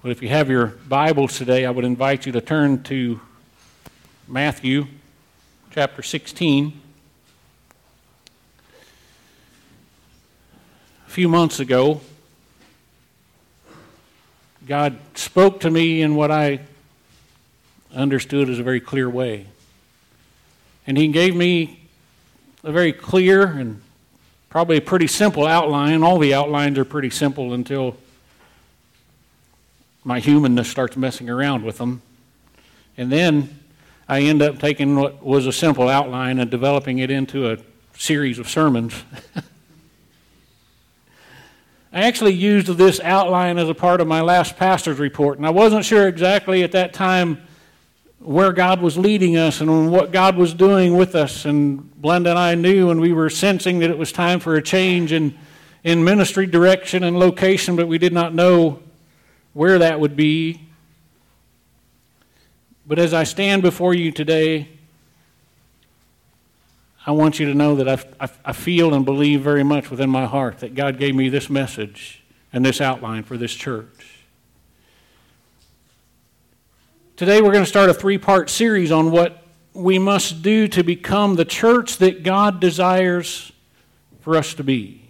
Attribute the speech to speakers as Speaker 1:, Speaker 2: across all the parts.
Speaker 1: But if you have your Bibles today, I would invite you to turn to Matthew chapter 16. A few months ago, God spoke to me in what I understood as a very clear way. And He gave me a very clear and probably a pretty simple outline. All the outlines are pretty simple until my humanness starts messing around with them. And then I end up taking what was a simple outline and developing it into a series of sermons. I actually used this outline as a part of my last pastor's report, and I wasn't sure exactly at that time where God was leading us and what God was doing with us. And Blenda and I knew, and we were sensing that it was time for a change in ministry direction and location, but we did not know where that would be. But as I stand before you today, I want you to know that I feel and believe very much within my heart that God gave me this message and this outline for this church. Today we're going to start a 3-part series on what we must do to become the church that God desires for us to be.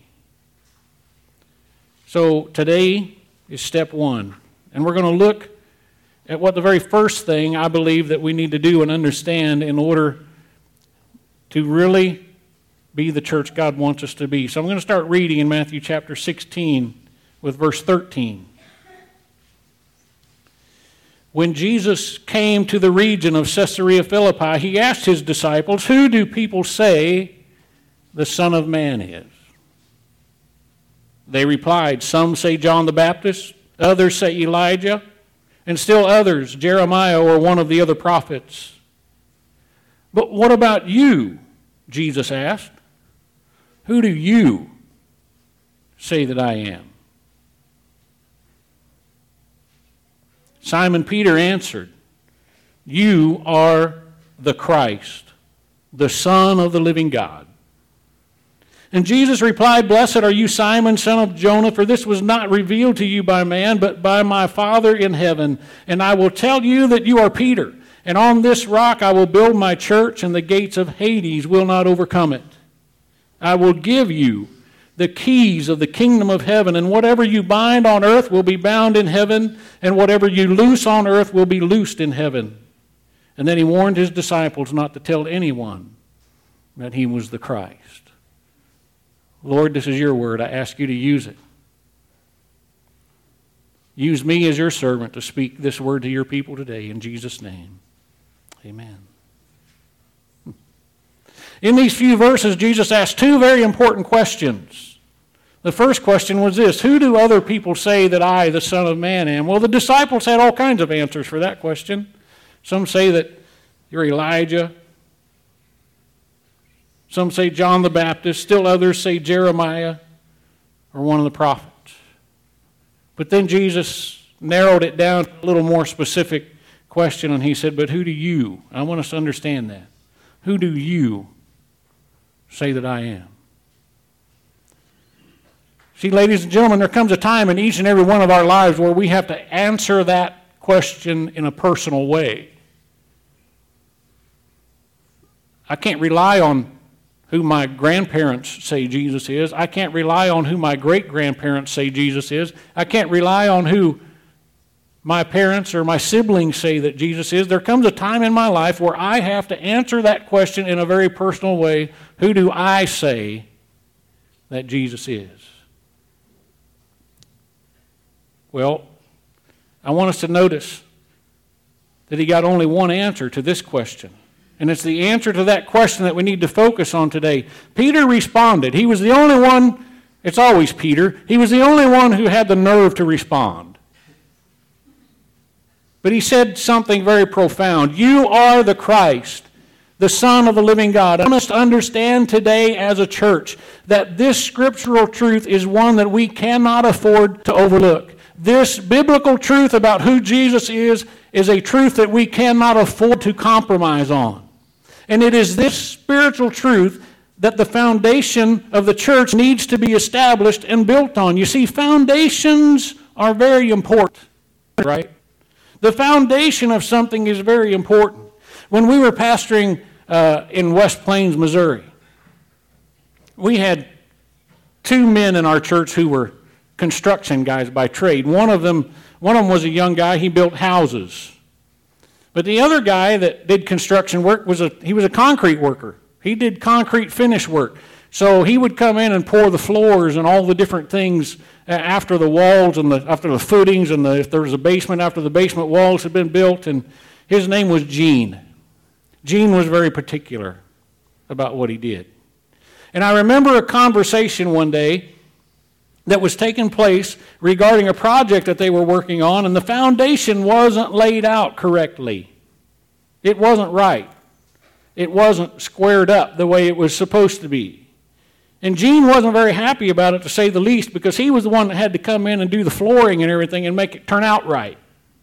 Speaker 1: So today is step 1. And we're going to look at what the very first thing I believe that we need to do and understand in order to really be the church God wants us to be. So I'm going to start reading in Matthew chapter 16 with verse 13. When Jesus came to the region of Caesarea Philippi, He asked His disciples, "Who do people say the Son of Man is?" They replied, "Some say John the Baptist, others say Elijah, and still others, Jeremiah or one of the other prophets." "But what about you?" Jesus asked. "Who do you say that I am?" Simon Peter answered, "You are the Christ, the Son of the living God." And Jesus replied, "Blessed are you, Simon, son of Jonah, for this was not revealed to you by man, but by my Father in heaven. And I will tell you that you are Peter, and on this rock I will build my church, and the gates of Hades will not overcome it. I will give you the keys of the kingdom of heaven, and whatever you bind on earth will be bound in heaven, and whatever you loose on earth will be loosed in heaven." And then He warned His disciples not to tell anyone that He was the Christ. Lord, this is your word. I ask you to use it. Use me as your servant to speak this word to your people today. In Jesus' name, amen. In these few verses, Jesus asked 2 very important questions. The first question was this: who do other people say that I, the Son of Man, am? Well, the disciples had all kinds of answers for that question. Some say that you're Elijah. Some say John the Baptist. Still others say Jeremiah or one of the prophets. But then Jesus narrowed it down to a little more specific question, and He said, "But who do you?" I want us to understand that. Who do you say that I am? See, ladies and gentlemen, there comes a time in each and every one of our lives where we have to answer that question in a personal way. I can't rely on who my grandparents say Jesus is. I can't rely on who my great-grandparents say Jesus is. I can't rely on who my parents or my siblings say that Jesus is. There comes a time in my life where I have to answer that question in a very personal way. Who do I say that Jesus is? Well, I want us to notice that He got only one answer to this question. And it's the answer to that question that we need to focus on today. Peter responded. He was the only one, it's always Peter, he was the only one who had the nerve to respond. But he said something very profound. "You are the Christ, the Son of the living God." I must understand today as a church that this scriptural truth is one that we cannot afford to overlook. This biblical truth about who Jesus is a truth that we cannot afford to compromise on. And it is this spiritual truth that the foundation of the church needs to be established and built on. You see, foundations are very important. right? The foundation of something is very important. When we were pastoring in West Plains, Missouri, we had two men in our church who were construction guys by trade. One of them was a young guy. He built houses. But the other guy that did construction work was a concrete worker. He did concrete finish work. So he would come in and pour the floors and all the different things after the walls and after the footings, and if there was a basement, after the basement walls had been built. And his name was Gene. Gene was very particular about what he did. And I remember a conversation one day that was taking place regarding a project that they were working on, and the foundation wasn't laid out correctly. It wasn't right. It wasn't squared up the way it was supposed to be. And Gene wasn't very happy about it, to say the least, because he was the one that had to come in and do the flooring and everything and make it turn out right.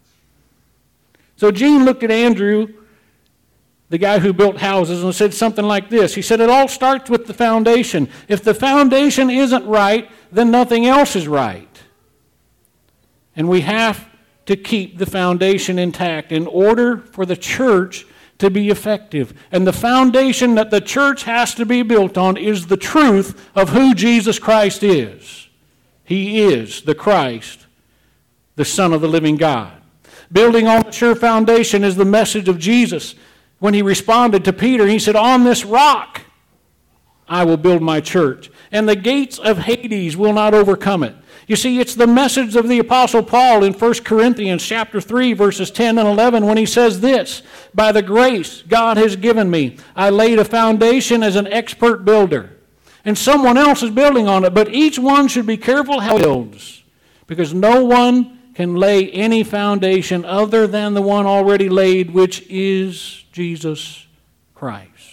Speaker 1: So Gene looked at Andrew, the guy who built houses, and said something like this. He said, it all starts with the foundation. If the foundation isn't right, then nothing else is right. And we have to keep the foundation intact in order for the church to be effective. And the foundation that the church has to be built on is the truth of who Jesus Christ is. He is the Christ, the Son of the living God. Building on the sure foundation is the message of Jesus. When he responded to Peter, he said, on this rock I will build my church, and the gates of Hades will not overcome it. You see, it's the message of the Apostle Paul in 1 Corinthians chapter 3, verses 10 and 11, when he says this, by the grace God has given me, I laid a foundation as an expert builder, and someone else is building on it, but each one should be careful how he builds, because no one can lay any foundation other than the one already laid, which is Jesus Christ.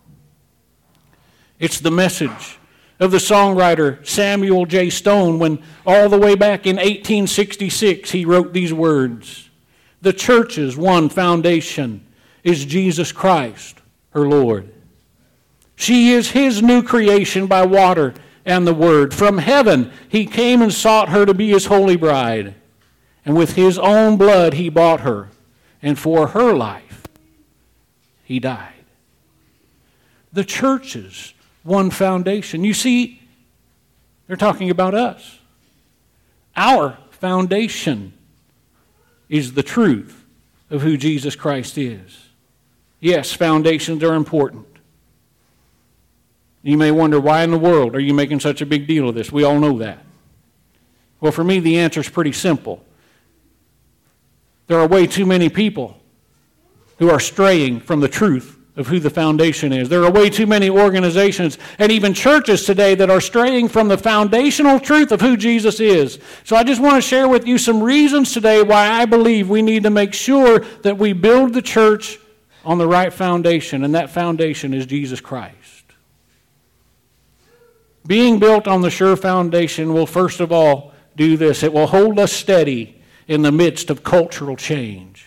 Speaker 1: It's the message of the songwriter Samuel J. Stone when all the way back in 1866 he wrote these words, the church's one foundation is Jesus Christ, her Lord. She is his new creation by water and the word. From heaven he came and sought her to be his holy bride, and with his own blood he bought her, and for her life he died. The church's one foundation. You see, they're talking about us. Our foundation is the truth of who Jesus Christ is. Yes, foundations are important. You may wonder, why in the world are you making such a big deal of this? We all know that. Well, for me, the answer is pretty simple. There are way too many people who are straying from the truth of who the foundation is. There are way too many organizations and even churches today that are straying from the foundational truth of who Jesus is. So I just want to share with you some reasons today why I believe we need to make sure that we build the church on the right foundation, and that foundation is Jesus Christ. Being built on the sure foundation will first of all do this. It will hold us steady in the midst of cultural change.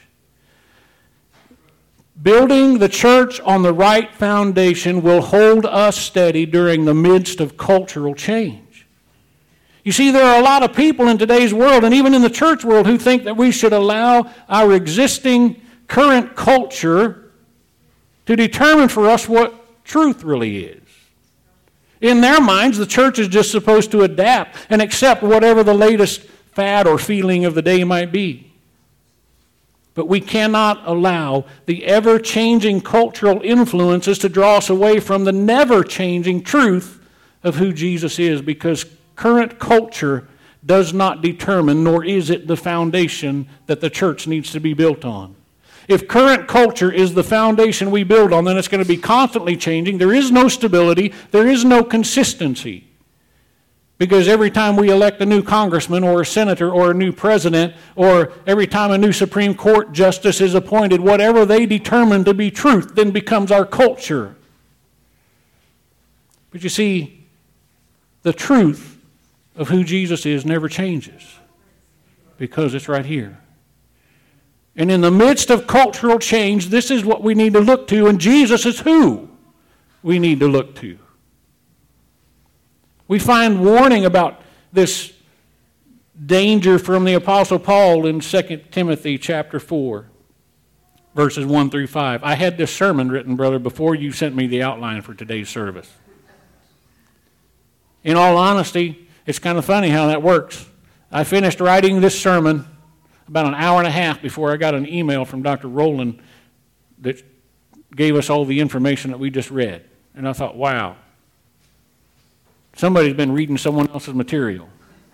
Speaker 1: Building the church on the right foundation will hold us steady during the midst of cultural change. You see, there are a lot of people in today's world, and even in the church world, who think that we should allow our existing current culture to determine for us what truth really is. In their minds, the church is just supposed to adapt and accept whatever the latest fad or feeling of the day might be. But we cannot allow the ever-changing cultural influences to draw us away from the never-changing truth of who Jesus is, because current culture does not determine, nor is it the foundation that the church needs to be built on. If current culture is the foundation we build on, then it's going to be constantly changing. There is no stability. There is no consistency. Because every time we elect a new congressman or a senator or a new president, or every time a new Supreme Court justice is appointed, whatever they determine to be truth then becomes our culture. But you see, the truth of who Jesus is never changes, because it's right here. And in the midst of cultural change, this is what we need to look to, and Jesus is who we need to look to. We find warning about this danger from the Apostle Paul in 2 Timothy chapter 4, verses 1 through 5. I had this sermon written, brother, before you sent me the outline for today's service. In all honesty, it's kind of funny how that works. I finished writing this sermon about an hour and a half before I got an email from Dr. Rowland that gave us all the information that we just read. And I thought, wow, somebody's been reading someone else's material.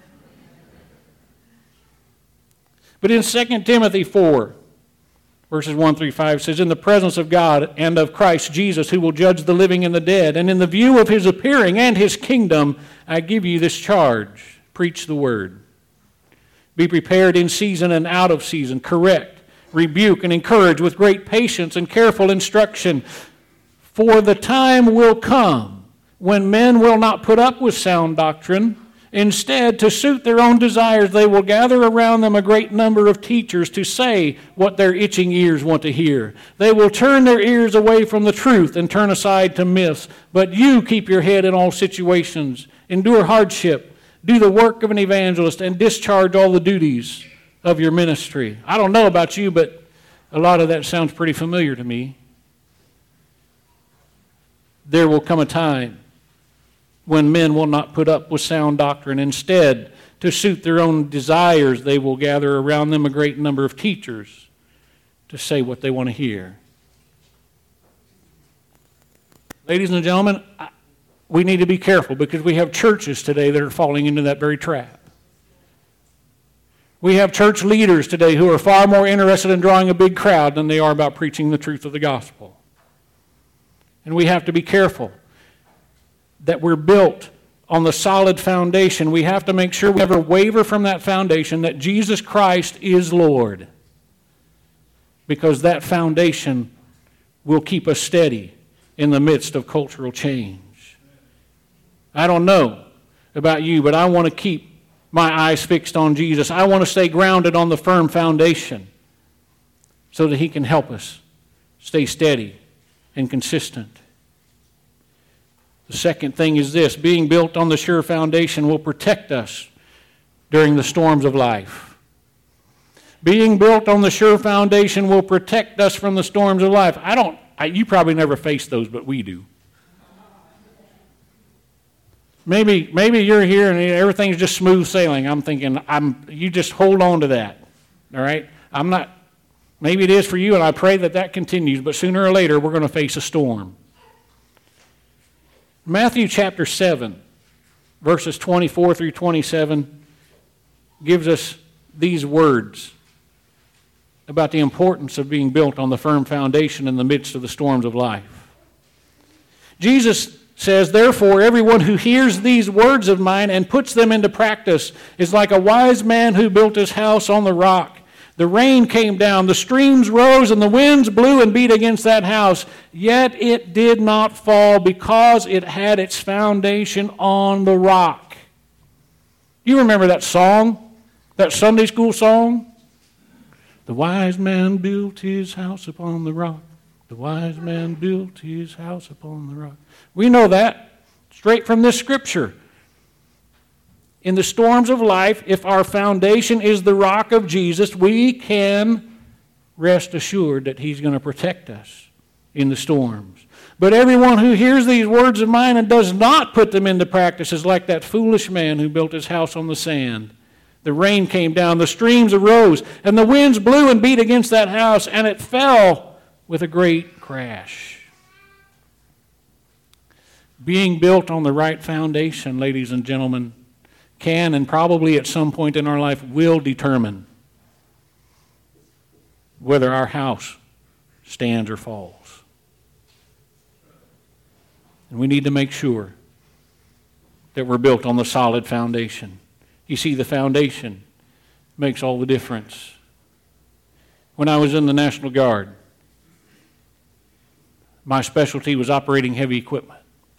Speaker 1: But in 2 Timothy 4, verses 1 through 5, it says, in the presence of God and of Christ Jesus, who will judge the living and the dead, and in the view of his appearing and his kingdom, I give you this charge. Preach the word. Be prepared in season and out of season. Correct, rebuke, and encourage with great patience and careful instruction. For the time will come when men will not put up with sound doctrine. Instead, to suit their own desires, they will gather around them a great number of teachers to say what their itching ears want to hear. They will turn their ears away from the truth and turn aside to myths. But you keep your head in all situations. Endure hardship. Do the work of an evangelist and discharge all the duties of your ministry. I don't know about you, but a lot of that sounds pretty familiar to me. There will come a time when men will not put up with sound doctrine. Instead, to suit their own desires, they will gather around them a great number of teachers to say what they want to hear. Ladies and gentlemen, we need to be careful because we have churches today that are falling into that very trap. We have church leaders today who are far more interested in drawing a big crowd than they are about preaching the truth of the gospel. And we have to be careful that we're built on the solid foundation. We have to make sure we never waver from that foundation, that Jesus Christ is Lord, because that foundation will keep us steady in the midst of cultural change. I don't know about you, but I want to keep my eyes fixed on Jesus. I want to stay grounded on the firm foundation so that he can help us stay steady and consistent. The second thing is this: being built on the sure foundation will protect us during the storms of life. Being built on the sure foundation will protect us from the storms of life. You probably never face those, but we do. Maybe you're here and everything's just smooth sailing. I'm thinking, you just hold on to that, all right? Maybe it is for you, and I pray that continues, but sooner or later we're going to face a storm. Matthew chapter 7, verses 24 through 27, gives us these words about the importance of being built on the firm foundation in the midst of the storms of life. Jesus says, therefore, everyone who hears these words of mine and puts them into practice is like a wise man who built his house on the rock. The rain came down, the streams rose, and the winds blew and beat against that house. Yet it did not fall because it had its foundation on the rock. You remember that song? That Sunday school song? The wise man built his house upon the rock. The wise man built his house upon the rock. We know that straight from this scripture. In the storms of life, if our foundation is the rock of Jesus, we can rest assured that he's going to protect us in the storms. But everyone who hears these words of mine and does not put them into practice is like that foolish man who built his house on the sand. The rain came down, the streams arose, and the winds blew and beat against that house, and it fell with a great crash. Being built on the right foundation, ladies and gentlemen, can and probably at some point in our life will determine whether our house stands or falls. And we need to make sure that we're built on the solid foundation. You see, the foundation makes all the difference. When I was in the National Guard, my specialty was operating heavy equipment.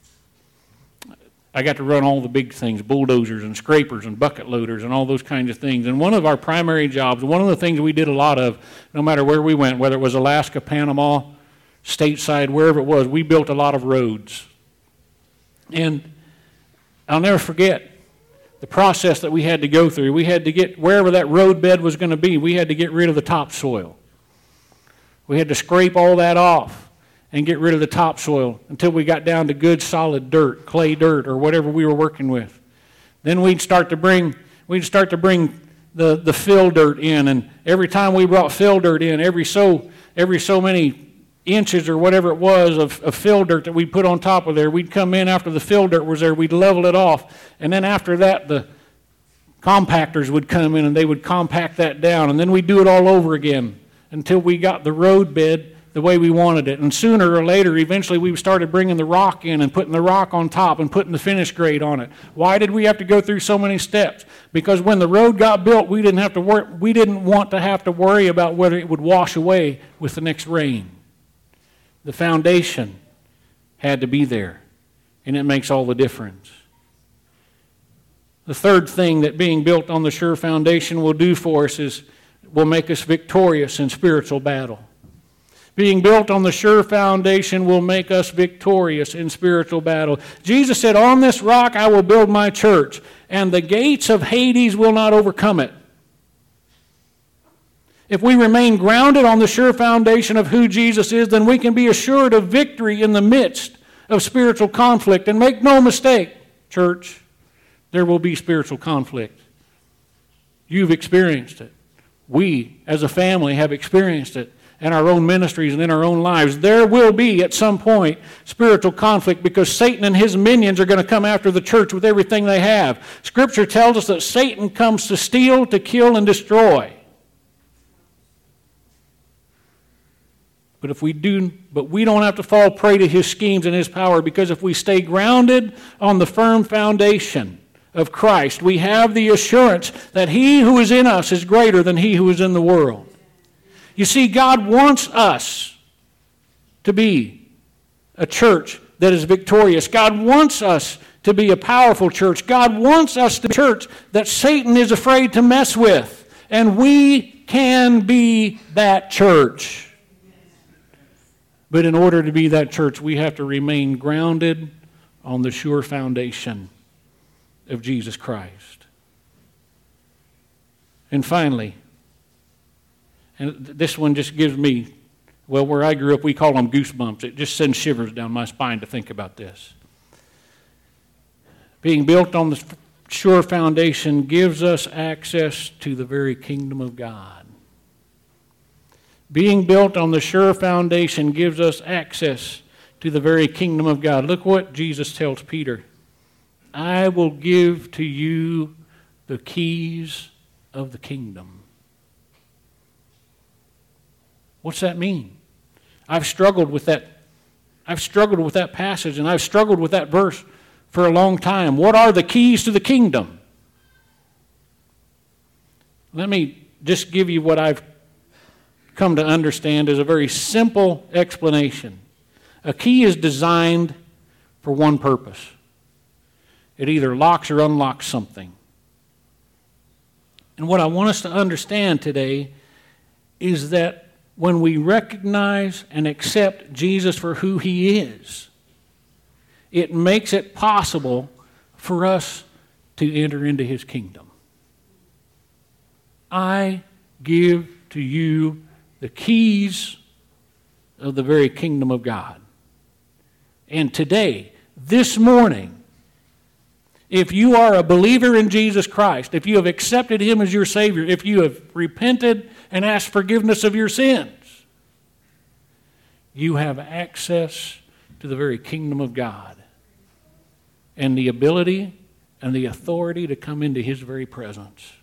Speaker 1: I got to run all the big things, bulldozers and scrapers and bucket loaders and all those kinds of things. And one of our primary jobs, one of the things we did a lot of, no matter where we went, whether it was Alaska, Panama, stateside, wherever it was, we built a lot of roads. And I'll never forget the process that we had to go through. We had to get, wherever that road bed was going to be, we had to get rid of the topsoil. We had to scrape all that off and get rid of the topsoil until we got down to good solid dirt, clay dirt, or whatever we were working with. Then we'd start to bring the fill dirt in, and every time we brought fill dirt in, every so many inches or whatever it was of fill dirt that we'd put on top of there, we'd come in after the fill dirt was there, we'd level it off, and then after that the compactors would come in and they would compact that down, and then we'd do it all over again until we got the road bed the way we wanted it. And sooner or later, eventually we started bringing the rock in and putting the rock on top and putting the finish grade on it. Why did we have to go through so many steps? Because when the road got built, we didn't want to have to worry about whether it would wash away with the next rain. The foundation had to be there, and it makes all the difference. The third thing that being built on the sure foundation will do for us is will make us victorious in spiritual battle. Being built on the sure foundation will make us victorious in spiritual battle. Jesus said, "On this rock I will build my church, and the gates of Hades will not overcome it." If we remain grounded on the sure foundation of who Jesus is, then we can be assured of victory in the midst of spiritual conflict. And make no mistake, church, there will be spiritual conflict. You've experienced it. We, as a family, have experienced it in our own ministries and in our own lives. There will be, at some point, spiritual conflict because Satan and his minions are going to come after the church with everything they have. Scripture tells us that Satan comes to steal, to kill, and destroy. But we don't have to fall prey to his schemes and his power, because if we stay grounded on the firm foundation of Christ, we have the assurance that he who is in us is greater than he who is in the world. You see, God wants us to be a church that is victorious. God wants us to be a powerful church. God wants us to be a church that Satan is afraid to mess with. And we can be that church. But in order to be that church, we have to remain grounded on the sure foundation of Jesus Christ. And finally, and this one just gives me, well, where I grew up, we call them goosebumps. It just sends shivers down my spine to think about this. Being built on the sure foundation gives us access to the very kingdom of God. Being built on the sure foundation gives us access to the very kingdom of God. Look what Jesus tells Peter. "I will give to you the keys of the kingdom." What's that mean? I've struggled with that passage, and I've struggled with that verse for a long time. What are the keys to the kingdom? Let me just give you what I've come to understand as a very simple explanation. A key is designed for one purpose. It either locks or unlocks something. And what I want us to understand today is that when we recognize and accept Jesus for who he is, it makes it possible for us to enter into his kingdom. I give to you the keys of the very kingdom of God. And today, this morning, if you are a believer in Jesus Christ, if you have accepted him as your Savior, if you have repented and asked forgiveness of your sins, you have access to the very kingdom of God and the ability and the authority to come into his very presence.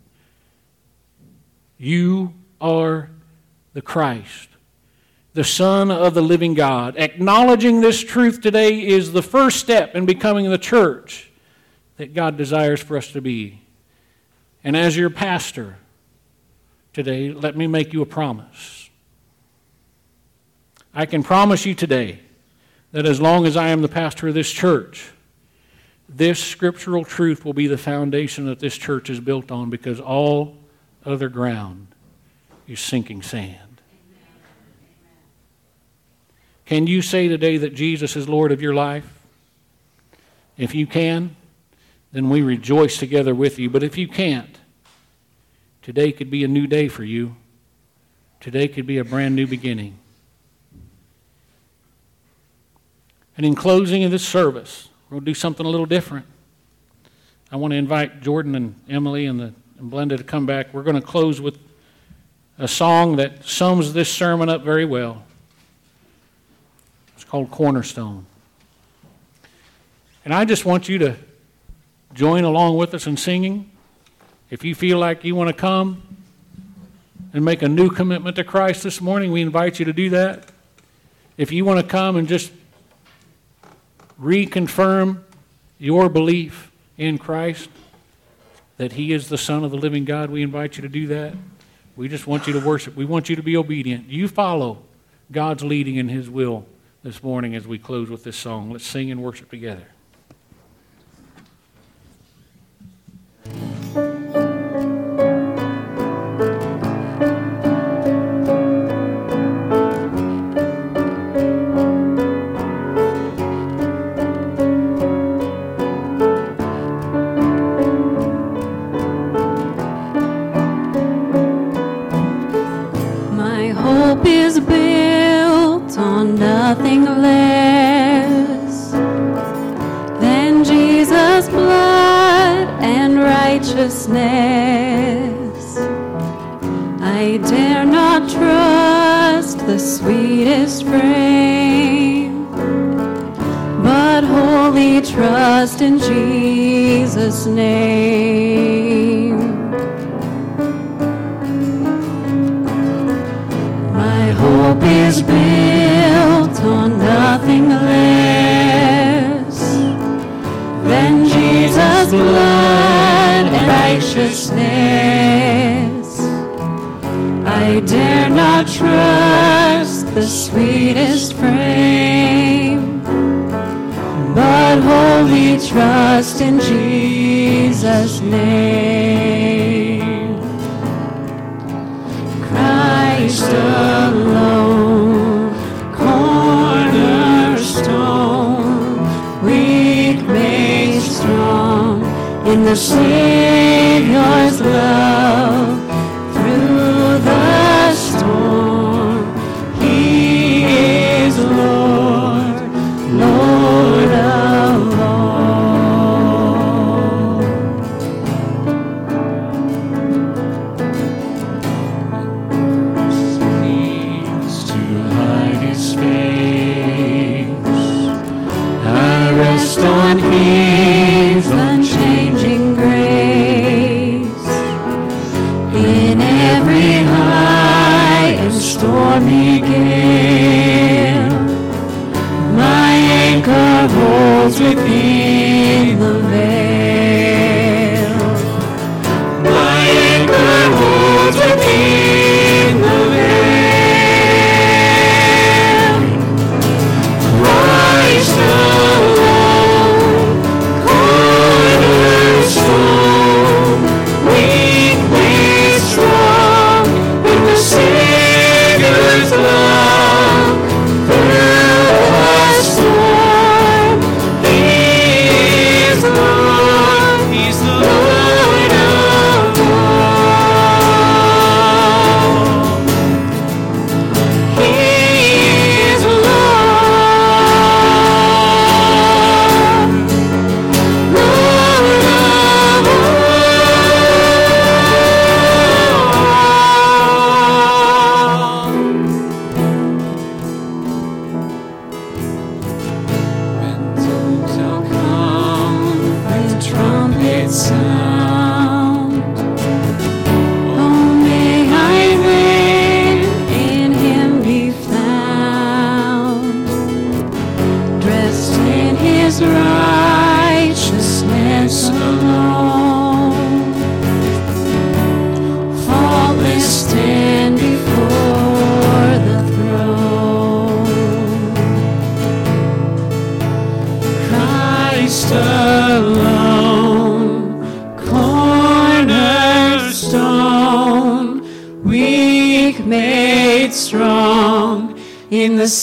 Speaker 1: You are the Christ, the Son of the living God. Acknowledging this truth today is the first step in becoming the church that God desires for us to be. And as your pastor today, let me make you a promise. I can promise you today that as long as I am the pastor of this church, this scriptural truth will be the foundation that this church is built on, because all other ground is sinking sand. Can you say today that Jesus is Lord of your life? If you can, then we rejoice together with you. But if you can't, today could be a new day for you. Today could be a brand new beginning. And in closing of this service, we'll do something a little different. I want to invite Jordan and Emily and Blenda to come back. We're going to close with a song that sums this sermon up very well. It's called Cornerstone. And I just want you to join along with us in singing. If you feel like you want to come and make a new commitment to Christ this morning, we invite you to do that. If you want to come and just reconfirm your belief in Christ, that He is the Son of the living God, we invite you to do that. We just want you to worship. We want you to be obedient. You follow God's leading in His will this morning as we close with this song. Let's sing and worship together.
Speaker 2: Nothing less than Jesus' blood and righteousness. I dare not trust the sweetest frame, but wholly trust in Jesus' name. My hope is built on nothing less than Jesus' blood and righteousness. I dare not trust the sweetest frame, but wholly trust in Jesus' name. Christ alone, cornerstone, weak made strong in the Savior's love. Through the storm, He is Lord, Lord of all. Seems to hide His face, I rest on His unchanging grace. In every high and stormy gale, my anchor holds within the veil. My anchor holds within the veil. Christ alone, cornerstone, weak made strong in the Savior's love. Through the storm, He is Lord, He's the Lord of all. He is Lord, Lord of all. When doom shall come, when trumpets sound, oh, may I then in Him be found, dressed in His righteousness alone, faultless stand before the throne. Christ alone, cornerstone, weak made strong in the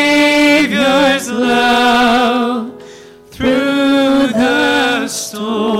Speaker 2: Savior's love. Through the storm,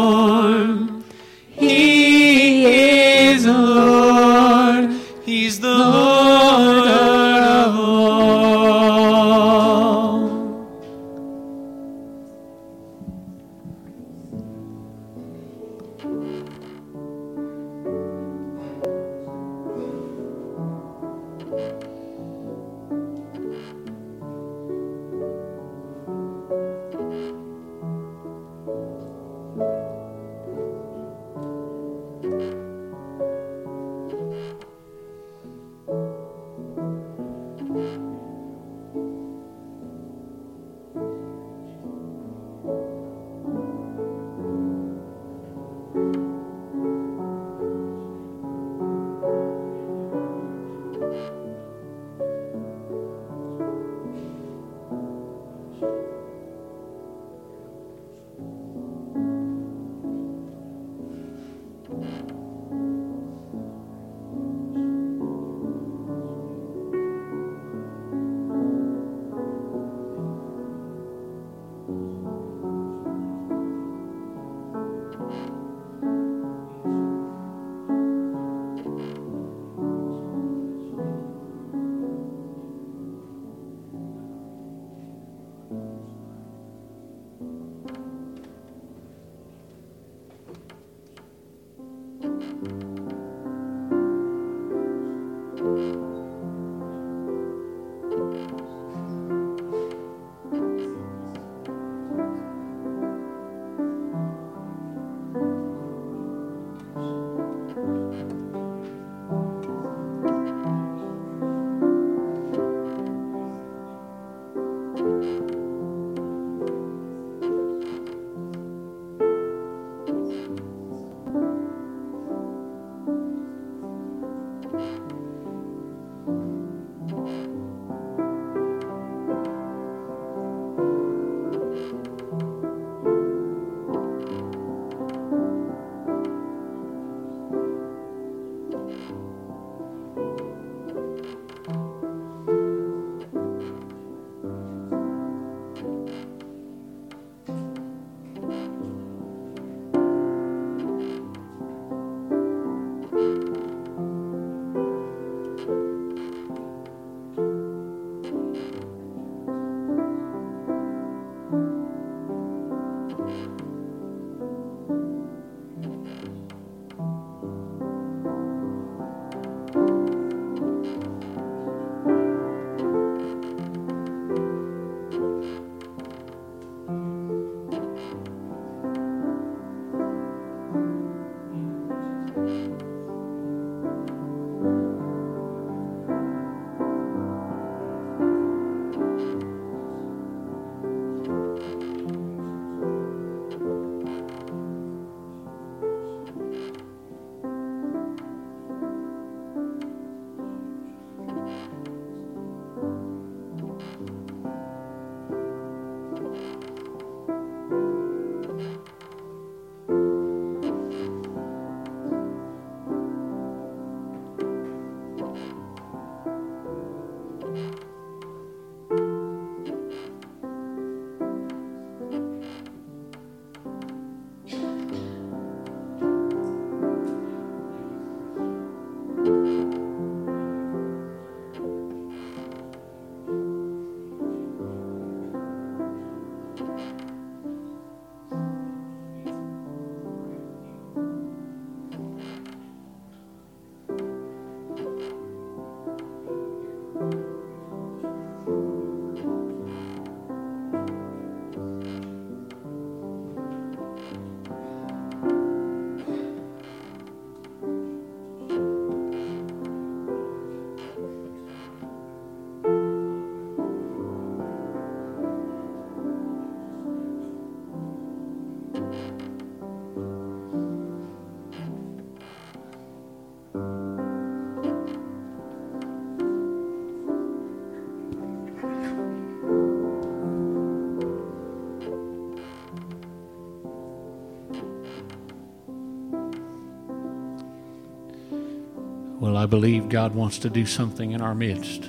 Speaker 1: Well, I believe God wants to do something in our midst,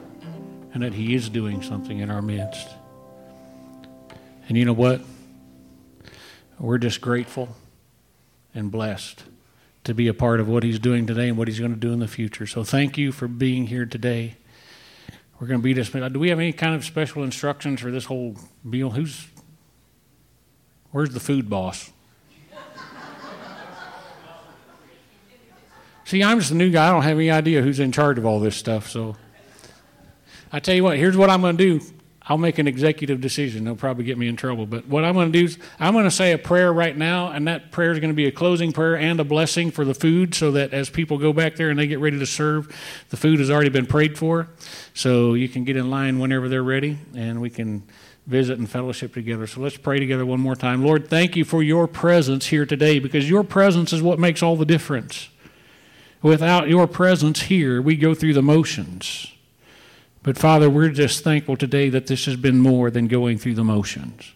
Speaker 1: and that He is doing something in our midst. And you know what? We're just grateful and blessed to be a part of what He's doing today and what He's going to do in the future. So thank you for being here today. We're going to be dismissed. Do we have any kind of special instructions for this whole meal? Where's the food boss? See, I'm just a new guy. I don't have any idea who's in charge of all this stuff. So I tell you what, here's what I'm going to do. I'll make an executive decision. They'll probably get me in trouble. But what I'm going to do is I'm going to say a prayer right now, and that prayer is going to be a closing prayer and a blessing for the food, so that as people go back there and they get ready to serve, the food has already been prayed for. So you can get in line whenever they're ready, and we can visit and fellowship together. So let's pray together one more time. Lord, thank you for your presence here today, because your presence is what makes all the difference. Without your presence here, we go through the motions. But Father, we're just thankful today that this has been more than going through the motions.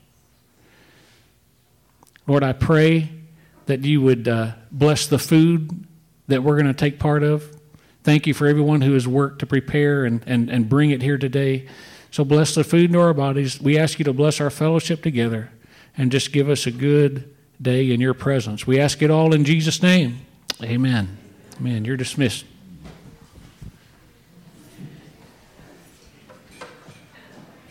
Speaker 1: Lord, I pray that you would bless the food that we're going to take part of. Thank you for everyone who has worked to prepare and bring it here today, So bless the food in our bodies. We ask you to bless our fellowship together and just give us a good day in your presence. We ask it all in Jesus' name. Amen. Amen. You're dismissed.